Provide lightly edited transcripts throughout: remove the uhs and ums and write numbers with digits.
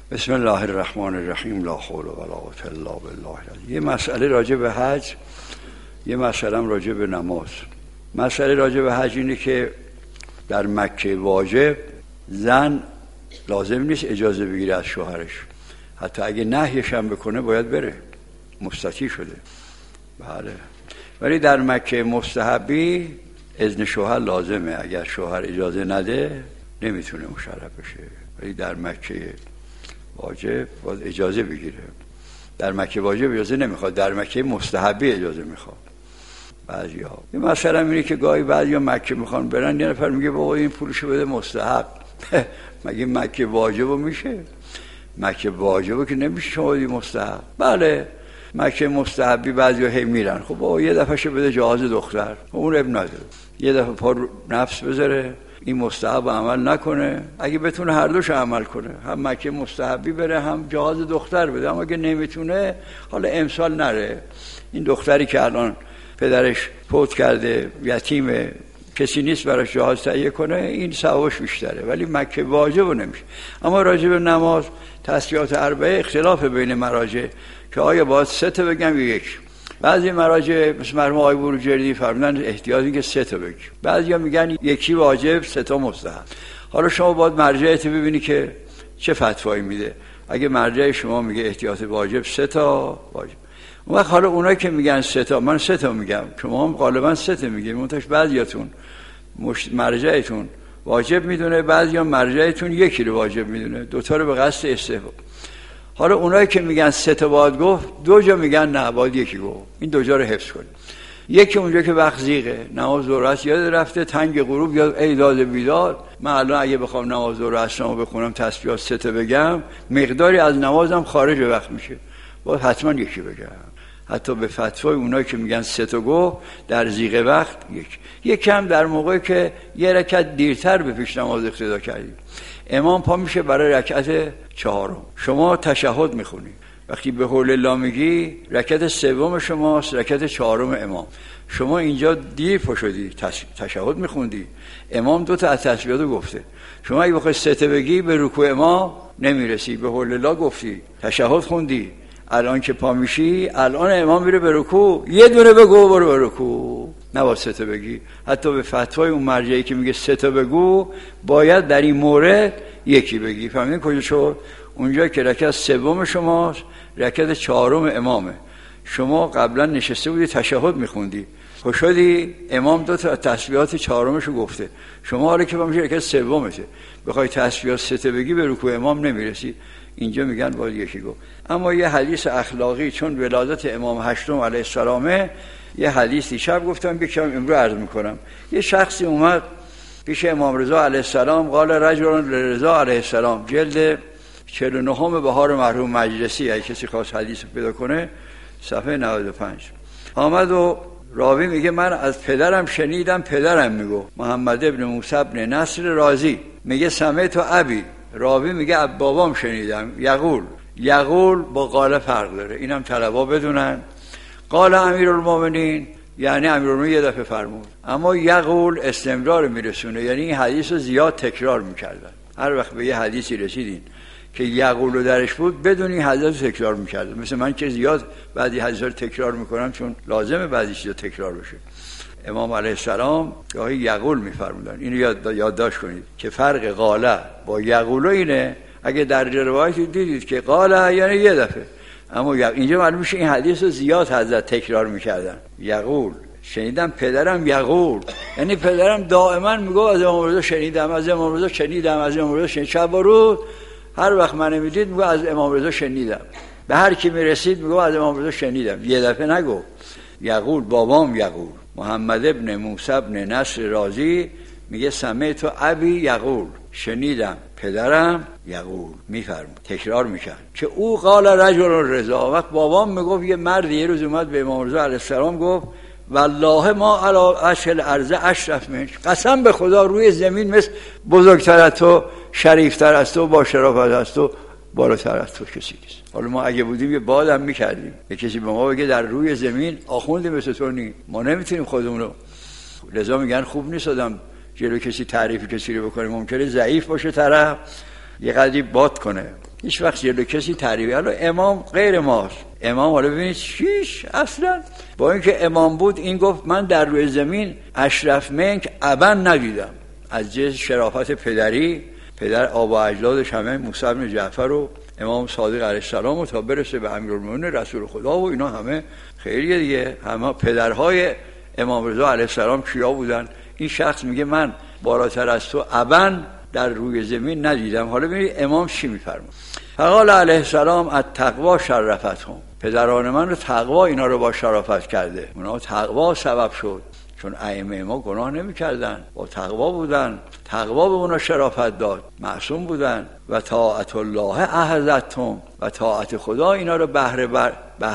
بسم الله الرحمن الرحیم. لا حول ولا قوة الا بالله. یه مسئله راجع به حج، یه مسئله راجع به نماز. مسئله راجع به حج اینه که در مکه واجب زن لازم نیست اجازه بگیره از شوهرش، حتی اگه نهیش هم بکنه باید بره، مستطیع شده. بله. ولی در مکه مستحبی اذن شوهر لازمه، اگر شوهر اجازه نده نمیتونه مشرف بشه. ولی در مکه واجب باید اجازه بگیره. در مکه واجب اجازه نمیخواد، در مکه مستحبی اجازه میخواد. بعضیا این مسئله اینه که گاهی بعضیا مکه میخوان برن، یه نفر میگه بابا این پولشو بده مستحب. مگه مکه واجبو میشه؟ مکه واجبو که نمیشه شما بدی مستحب. بله مکه مستحبی بعضیا هی میرن، خب بابا یه دفعه شو بده جواز دختر، اون اب نداره، یه دفعه پا نفس بذاره این مستحب عمل نکنه، اگه بتونه هر دوش عمل کنه، هم مکه مستحبی بره هم جواز دختر بده. اما اگه نمیتونه حالا امسال نره. این دختری که الان پدرش فوت کرده، یتیمه، کسی نیست براش جواز تهیه کنه، این ثوابش بیشتره. ولی مکه واجب نمیشه. اما راجع به نماز تسبیحات اربعه اختلاف بین مراجع که آیا باید 3 تا بگم یا 1. بعضی مراجع مثل مرحوم آقای بروجردی فرمودن احتیاطی که 3 تا بگی، بعضیا میگن 1 واجب 3 تا مستحب. حالا شما باید مرجعیت ببینی که چه فتوایی میده. اگه مرجع شما میگه احتیاط واجب 3 تا واجب، اون وقت حالا اونایی که میگن 3 تا، من 3 تا میگم، شما هم غالبا 3 تا میگید، منتش بعضیاتون مرجعتون واجب میدونه، بعضیا مرجعتون 1 رو واجب میدونه، 2 تا رو به قصد استحباب. حالا اونایی که میگن 3 تا باید گفت، 2 جا میگن نه باید 1 گفت. این 2 جا رو حفظ کنید. یکی اونجا که وقت زیغه، نماز ظهر است یاد رفته، تنگ غروب یا ایداد بیداد، من الان اگه بخوام نماز ظهر اصلا بخونم تسبیحات 3 تا بگم، مقداری از نمازم خارج وقت میشه، باید حتما 1 بگم. حتی به فتوای اونایی که میگن 3 تا گفت در زیغ وقت 1. یکم در موقعی که یه رکعت دیرتر به پیش نماز اقتدا کردیم، امام پا میشه برای رکعت 4، شما تشهد میخونی، وقتی به حول الله میگی رکعت 3 شماست، رکعت 4 امام. شما اینجا دیر پا شدی، تشهد میخوندی، امام 2 تا از تسبیحاتو گفته، شما اگه بخوای 3 تا بگی به رکوع امام نمیرسی، به حول الله گفتی، تشهد خوندی، الان که پا میشی الان امام میره به رکوع، یه دونه بگو برو به رکوع، نباید 3 تا بگی. حتی به فتوای اون مرجعی که میگه 3 تا بگو، باید در این مورد 1 بگی. فهمیدین کجا شد؟ اونجا که رکعت 3 شماست، رکعت 4 امامه، شما قبلا نشسته بودی تشهد میخوندی، خوشدی امام 2 تا تسبیحات 4 گفته، شما حالا که با میشه رکعت 3 بخوای تسبیحات 3 تا بگی به رکوع امام نمیرسی. اینجا میگن باید 1 گفت. اما یه حدیث اخلاقی، چون ولادت امام 8 علیه السلامه، یه حدیثی شب گفتم یکم امروز عرض میکنم. یه شخصی اومد پیش امام رضا علیه السلام، قال رجل لرضا علیه السلام، جلد 49 بهار مرحوم مجلسی، اگه کسی خواست حدیث پیدا کنه، صفحه 95. آمد و راوی میگه من از پدرم شنیدم، پدرم میگه محمد ابن موسی ابن نصر رازی، میگه سمعت ابی، راوی میگه از بابام شنیدم، یقول با قال فرق داره، اینم طلبا بدونن. قال امیرالمومنین، یعنی امیرالمومنین یه دفعه فرمود، اما یقول استمرار میرسونه، یعنی این حدیث رو زیاد تکرار میکردن. هر وقت به یه حدیثی رسیدین که یقول رو درش بود، بدون این حدیث رو تکرار میکردن. مثل من که زیاد بعضی حدیث رو تکرار میکنم چون لازمه بعضی چیزا تکرار بشه. امام علیه السلام گاهی یقول میفرمودن. اینو یادداشت کنید که فرق قاله با یقول اینه. اگه در روایتی دیدید که قاله یعنی یه دفعه، اما اینجا معلوم میشه این حدیث رو زیاد حضرت تکرار میکردن. یقول شنیدم، پدرم یقول، یعنی پدرم دائما میگه از امام رضا شنیدم، از امام رضا شنیدم، از امام رضا شنیدم. شب و روز هر وقت من میدید میگه از امام رضا شنیدم، به هر کی میرسید میگه از امام رضا شنیدم، یه دفعه نگو. یقول بابام یقول، محمد ابن موسی ابن نصر رازی میگه سمعت ابی یقول، شنیدم پدرم یقول، میفرمود، تکرار میکرد که او قال رجل رضا. وقت بابام میگفت یه مرد یه روز اومد به امام رضا علیه السلام گفت والله ما علی اشل ارض اشرف منک، قسم به خدا روی زمین مثل بزرگتر از تو، شریفتر از تو، با شرافت از تو، بالاتر از تو کسی نیست. حالا ما اگه بودیم یه بادم میکردیم، یه کسی به ما بگه در روی زمین آخوندی مثل تو نی، ما نمیتونیم خودمون رو. لذا میگن خوب نیست آدم جلو کسی تعریف کسی رو بکنه، ممکنه ضعیف باشه طرف، یه قدری باد کنه. هیچ وقت جلو کسی تعریف. حالا امام غیر ماست. امام حالا ببینید چیش اصلا با اینکه امام بود این گفت من در روی زمین اشرف منک ابا ندیدم. از جهت شرافت پدری، پدر آبا اجدادش همه موسی بن جعفر و امام صادق علیه السلام و تا برسه به امیرالمومنین رسول خدا و اینا همه خیریه دیگه، همه پدرهای امام رضا علیه السلام کیا بودن. این شخص میگه من بالاتر از تو ابا در روی زمین ندیدم. حالا ببینید امام چی میفرماد. فقال علیه السلام التقوا شرفتهم، پدران من رو تقوا اینا رو با شرافت کرده، اونا تقوا سبب شد، چون ائمه ما گناه نمی‌کردن، با تقوا بودن، تقوا به اونا شرافت داد، معصوم بودن. و طاعت الله احظتهم، و طاعت خدا اینا رو بهره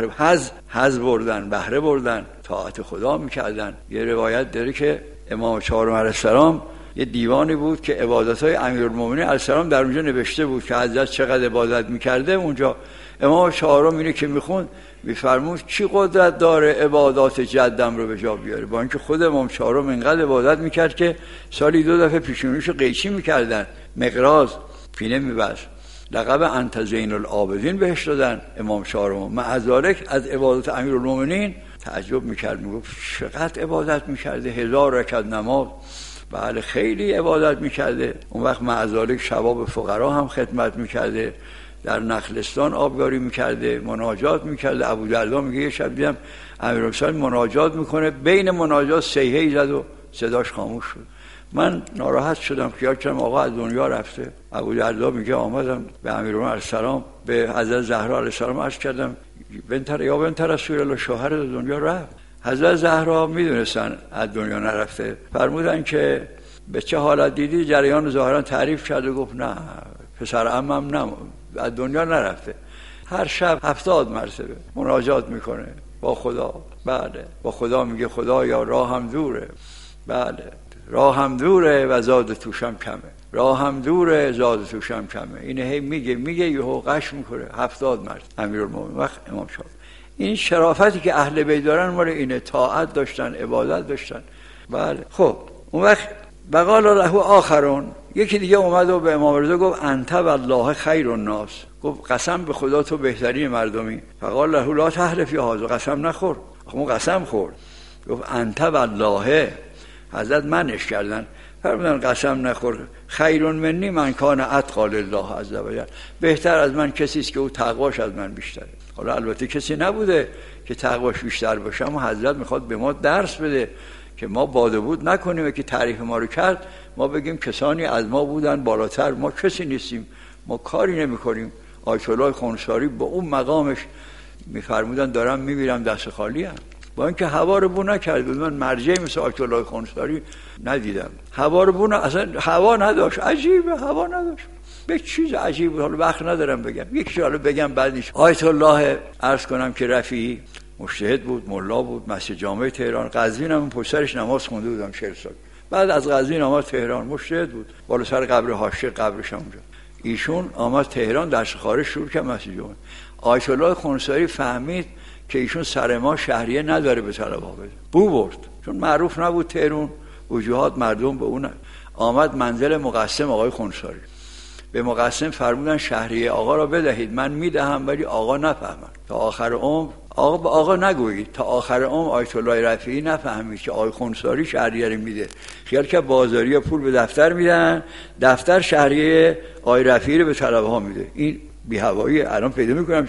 بردن، طاعت خدا می‌کردن. یه روایت داره که امام چهارم علیه السلام یه دیوانی بود که عبادت‌های امیرالمومنین علیه السلام در اونجا نوشته بود که حضرت چقدر عبادت می‌کرده. اونجا امام چهارم اینه که میفرمود چی قدرت داره عبادات جدم رو به جا بیاره، با اینکه خود امام چهارم اینقدر عبادت میکرد که سالی 2 دفعه پیشونیشو قیچی میکردن، مقراض پینه میبست، لقب انت زین العابدین بهش دادن امام چهارم. مع ذالک از عبادات امیرالمومنین تعجب میکرد، میگفت چقدر عبادت میکرده، 1000 رکعت نماز، بله خیلی عبادت میکرده. اون وقت مع ذالک شباب فقرا هم خدمت میکرده، در نخلستان آبیاری میکرده، مناجات میکرده. ابودردا میگه یه شب دیدم امیرالمومنین مناجات میکنه، بین مناجات صیحه‌ای زد و صداش خاموش شد. من ناراحت شدم که یادم آقا از دنیا رفته. ابودردا میگه آمدم به امیرالمومنین علیه السلام، به حضرت زهرا علیه السلام عرض کردم بنت رسول الله شوهر دنیا رفت. حضرت زهرا میدونستن از دنیا نرفته، فرمودن که به چه حالت دیدی؟ جریان ظاهرا تعریف کرد و گفت نه پسر عمم نه از دنیا نرفته، هر شب 70 مرتبه مناجات میکنه با خدا. بله با خدا میگه خدایا راهم دوره، بله راهم دوره و زاد توشم کمه، راهم دوره زاد توشم کمه. اینه هی میگه یهو قش میکنه 70 مرتبه امیرالمومنین. وقت امام شاه این شرافتی که اهل بیت دارن مال اینه، طاعت داشتن، عبادت داشتن. بله خب اون وقت بقال له آخرون، یکی دیگه اومد و به امام رضا گفت انت والله خیر الناس، گفت قسم به خدا تو بهترین مردمی. فقال له لا تحلف یا هذا، قسم نخور. اون قسم خورد، گفت انت والله، حضرت منش کردن، فرمودن قسم نخور. خیر منی من کان اتقی لله عز وجل، بهتر از من کسی است که او تقواش از من بیشتره. حالا البته کسی نبوده که تقواش بیشتر باشه، اما حضرت میخواد به ما درس بده که ما بادبود نکنیم و که تعریف ما رو کرد ما بگیم کسانی از ما بودن بالاتر، ما کسی نیستیم، ما کاری نمی کنیم. آیت الله خونساری با اون مقامش میفرمودن دارم میبیرم دست خالی هم، با اینکه هوا رو بو نکرد. من مرجعی مثل آیت الله خونساری ندیدم، هوا رو بو اصلا هوا نداشت، عجیبه هوا نداشت، به چیز عجیب بود. حالا وقت ندارم بگم، یکی حالا بگم بعدش. آیت الله عرض کنم که رفیعی مجتهد بود، ملا بود، مسجد جامع تهران، قزوین هم پشتش نماز خونده بودم 40 سال. بعد از قزوین آمد تهران، مجتهد بود، بالا سر قبر حاشیه قبرش اونجا. ایشون آمد تهران، درس خارج شروع کرد مسجد جامع. آیت الله خونساری فهمید که ایشون سر ما شهریه نداره به طلبه بده، بو برد، چون معروف نبود تهران، وجوهات مردم به اون. آمد منزل مقسم آقای خونساری، به مقسم فرمودن شهریه آقا را بدهید، من میدهم ولی آقا نفهمن تا آخر عمر. آقا به آقا نگویید، تا آخر عمر آیت الله رفیعی نفهمید که آقای خونساری شهریه رو میده. خیال که بازاریا پول به دفتر میدن، دفتر شهریه آقای رفیعی رو به طلبه ها میده. این بی هوایی الان پیدا میکنم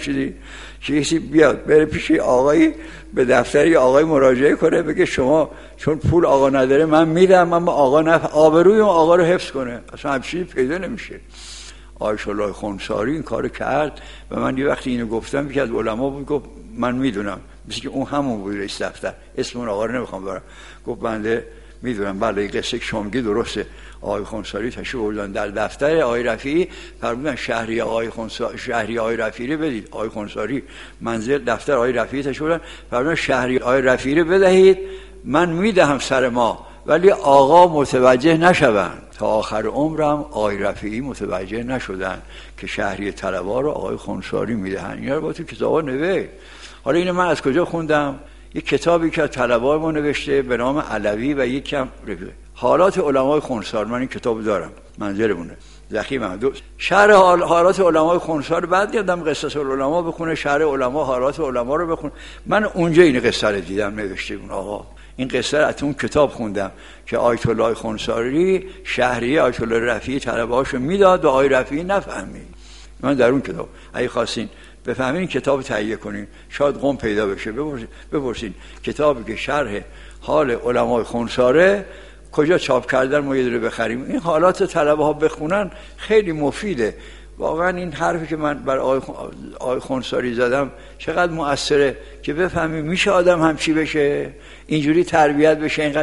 چیزی بیاد بره پیش آقایی به دفتری آقای مراجعه کنه بگه شما چون پول آقا نداره من میدم، اما آقا آبروی اون آقا رو حفظ کنه. اصلا همچین پیدا نمیشه. آیت الله خونساری این کارو کرد و من یه وقتی اینو گفتم یکی از علما بود گفت من میدونم، مثل که اون همون بود رئیس دفتر، اسم اون آقا رو نمیخوام ببرم، گفت بنده میدونم. بله این قصه که شما میگی درسته. آقای خونساری تشریف بردن در دفتر آقای رفیعی، فرمودن شهریه آقای رفیعی رو بدید. آقای خونساری منزل دفتر آقای رفیعی تشریف بردن، فرمودن شهریه آقای رفیعی رو بدهید، من میدهم سر ما ولی آقا متوجه نشوند. تا آخر عمرم آقای رفیعی متوجه نشدن که شهریه طلبا رو آقای خونساری میدهن. اینا رو با تو کتابا نوشت. حالا اینو من از کجا خوندم؟ یک کتابی که طلبا ما نوشته به نام علوی و یک کم حالات علمای خونسار، من این کتاب دارم منزلمونه. زخیم شرح حالات علمای خنثی رو بعد دیدم قصص العلماء بخونه، شرح علما حالات علما رو بخونه. من اونجا این قصه رو دیدم نوشته اون آقا، این قصه رو از اون کتاب خوندم که آیت الله خنثی شهریه آیت الله رفیعی طلبه‌هاشو میداد و آقای رفیعی نفهمید. من در اون کتاب اگه خواستین بفهمین کتاب تهیه کنین شاید قم پیدا بشه، بپرسین کتابی که شرح حال علمای خنثی کجا چاپ کردن ما یه دونه بخریم. این حالات طلبه ها بخونن خیلی مفیده. واقعا این حرفی که من بر آقای خنثی زدم چقدر مؤثره که بفهمیم میشه آدم همچی بشه، اینجوری تربیت بشه، اینقدر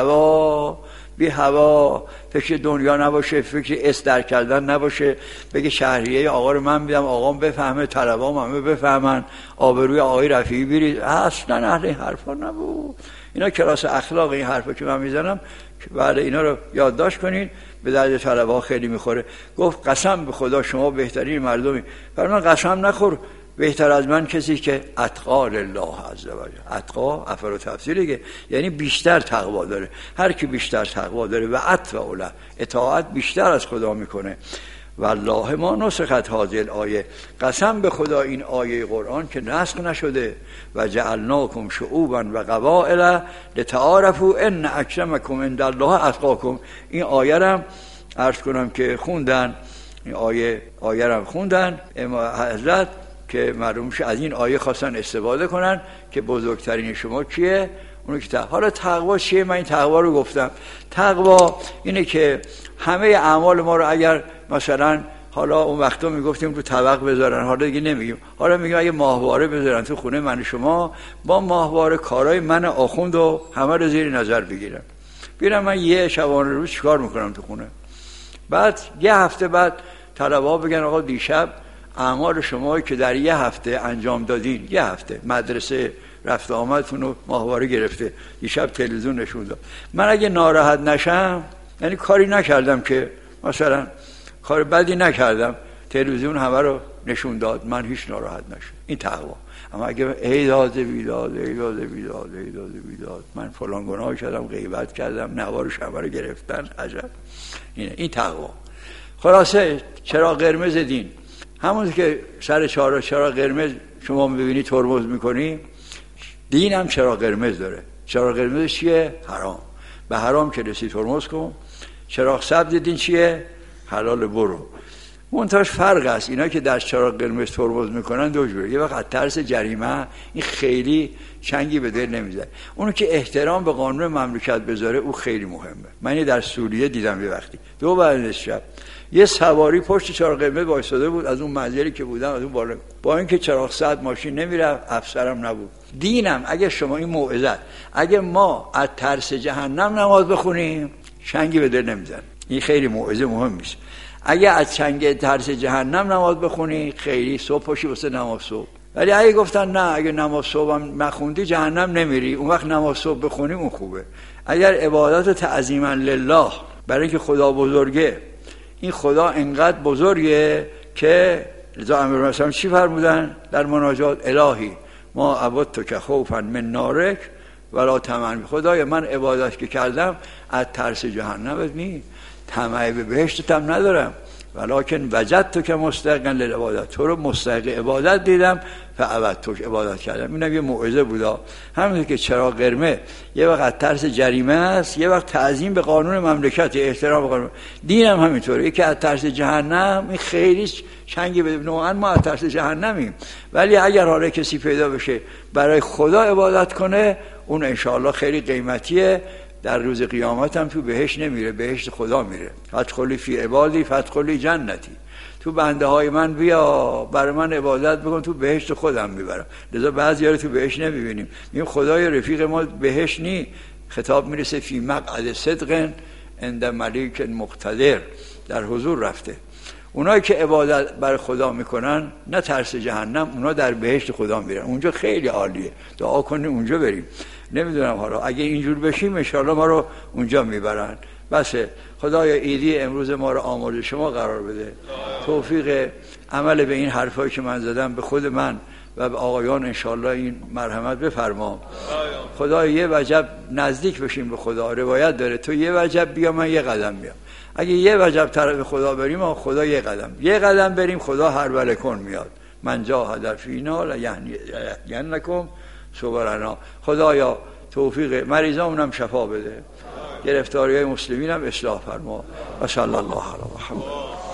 بی هوا فکر دنیا نباشه، فکر استر کردن نباشه، بگه شهریه آقا رو من میدم آقام بفهمه، طلبه‌ام همه بفهمن، آبروی آقای رفیعی برید. اصلا اهل این حرفا نبود. اینا کلاس اخلاق این حرفا که من میزنم که بعد اینا رو یادداشت کنین، به درد طلبه‌ها خیلی میخوره. گفت قسم به خدا شما بهترین مردمی. برای من قسم نخور، بهتر از من کسی که اتقا لله عز وجل. اتقا افر و تفسیره، یعنی بیشتر تقوا داره. هر کی بیشتر تقوا داره و اتقوا له، اطاعت بیشتر از خدا میکنه. والله ما نسخت هذه الآیه، قسم به خدا این آیه قرآن که نسخ نشده. و جعلناکم شعوبا و قبائل لتعارفوا ان اکرمکم عند الله اتقاکم. این آیه رو عرض کنم که خوندن، این آیه رو خوندن حضرت که معلوم شه از این آیه خواستن استفاده کنن که بزرگترین شما کیه؟ اونو که حالا تقوا چیه؟ من این تقوا رو گفتم. تقوا اینه که همه اعمال ما رو اگر مثلا حالا اون وقتا میگفتیم تو طبق بذارن، حالا دیگه نمیگیم، حالا میگیم اگه ماهواره بذارن تو خونه من شما، با ماهواره کارهای من آخوند و همه رو زیر نظر بگیرم. بیرم من یه شبانه روز چیکار میکنم تو خونه، بعد یه هفته بعد طلبه‌ها بگن آقا دیشب اعمال شما که در یه هفته انجام دادین، یه هفته مدرسه رفت آمدتون رو ماهواره گرفته، دیشب تلویزیون نشون داد. من اگه ناراحت نشم، یعنی کاری نکردم که مثلا کار بدی نکردم، تلویزیون همه رو نشون داد، من هیچ ناراحت نشم. این تقوا. اما اگه ای داده بیداد من فلان گناه کردم، غیبت کردم، نوارش همه رو گرفتن، عجب. این تقوا. خلاصه چراغ قرمز دین، همون که سر چراغ قرمز شما میبینی ترمز میکنی، دین هم چراغ قرمز داره. چراغ قرمز چیه؟ حرام. به حرام که رسی ترمز کن. چراغ سبز دین چیه؟ حلال برو. منتهاش فرق است. اینا که در چراغ قرمز ترمز میکنن دو جوره. یه وقت از ترس جریمه این خیلی چنگی به دل نمیزنه. اونو که احترام به قانون مملکت بذاره او خیلی مهمه. من در سوریه دیدم یه وقتی 2 بعد شب یه سواری پشت چراغ قرمز وایساده بود، از اون منزلی که بودم از اون بالا، با اینکه چراغ سبز ماشین نمیرفت، افسرم نبود. دینم اگه شما این موعظه، اگه ما از ترس جهنم نماز بخونیم چنگی به دل نمیزنه. این خیلی موعظه مهمی است. اگه از چنگ ترس جهنم نماز بخونی خیلی صبح پاشی واسه نماز صبح. ولی اگه گفتن نه اگه نماز صبحم نخوندی جهنم نمیری، اون وقت نماز صبح بخونی اون خوبه. اگر عبادت تعظیما لله، برای اینکه خدا بزرگه، این خدا انقدر بزرگه که رضا امیرالمومنین چی فرمودن در مناجات؟ الهی ما عبدتک خوفا من نارک ولا طمعا، خدایا من عبادت که کردم از ترس جهنمت نی، طمع به بهشتت هم ندارم، ولکن وجدتک مستحقا للعبادت، تو رو مستحق عبادت دیدم فعبدتک، عبادت کردم. اینم یه موعظه بودا. همین که چراغ قرمز یه وقت ترس جریمه است، یه وقت تعظیم به قانون مملکت، احترام به قانون. دینم همینطوره. یکی از ترس جهنم این خیلی چنگی بده، نوعا ما از ترس جهنمیم، ولی اگر حالا کسی پیدا بشه برای خدا عبادت کنه، اون انشاءالله خیلی قیمتیه. در روز قیامت هم تو بهشت نمیره، بهشت خدا میره. فادخلی فی عبادی فادخلی جنتی، تو بنده های من بیا برای من عبادت بکن، تو بهشت خودم میبرم. لذا بعضی ها تو بهشت نمیبینیم، میگیم خدای رفیق ما بهشت نی. خطاب میرسه فی مقعد صدق عند ملیک مقتدر، در حضور رفته. اونایی که عبادت برای خدا میکنن نه ترس جهنم، اونا در بهشت خدا میرن، اونجا خیلی عالیه. دعا کنیم اونجا بریم. نمیدونم حالا اگه اینجور بشیم انشاءالله ما رو اونجا میبرن. بس خدای ایدی امروز ما رو آماده شما قرار بده، توفیق عمل به این حرفایی که من زدم به خود من و به آقایان انشاءالله این مرحمت بفرما. خدای یه وجب نزدیک بشیم به خدا. روایت داره تو یه وجب بیا من یه قدم بیام. اگه یه وجب طرف خدا بریم و خدا یه قدم بریم، خدا هر ولکن میاد. من جاهد فینا لینکم صبرنا. خدایا توفیق مریضامون هم شفا بده، گرفتاری های مسلمین هم اصلاح فرما. و صلی الله علی محمد.